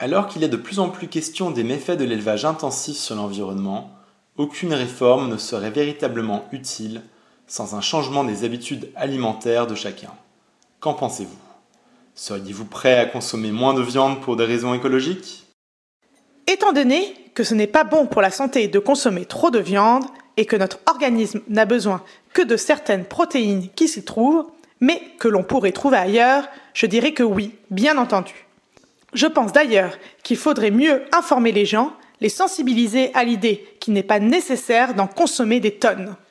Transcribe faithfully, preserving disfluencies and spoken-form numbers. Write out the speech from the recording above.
Alors qu'il est de plus en plus question des méfaits de l'élevage intensif sur l'environnement, aucune réforme ne serait véritablement utile sans un changement des habitudes alimentaires de chacun. Qu'en pensez-vous ? Seriez-vous prêt à consommer moins de viande pour des raisons écologiques ? Étant donné que ce n'est pas bon pour la santé de consommer trop de viande et que notre organisme n'a besoin que de certaines protéines qui s'y trouvent, mais que l'on pourrait trouver ailleurs, je dirais que oui, bien entendu. Je pense d'ailleurs qu'il faudrait mieux informer les gens, les sensibiliser à l'idée qu'il n'est pas nécessaire d'en consommer des tonnes.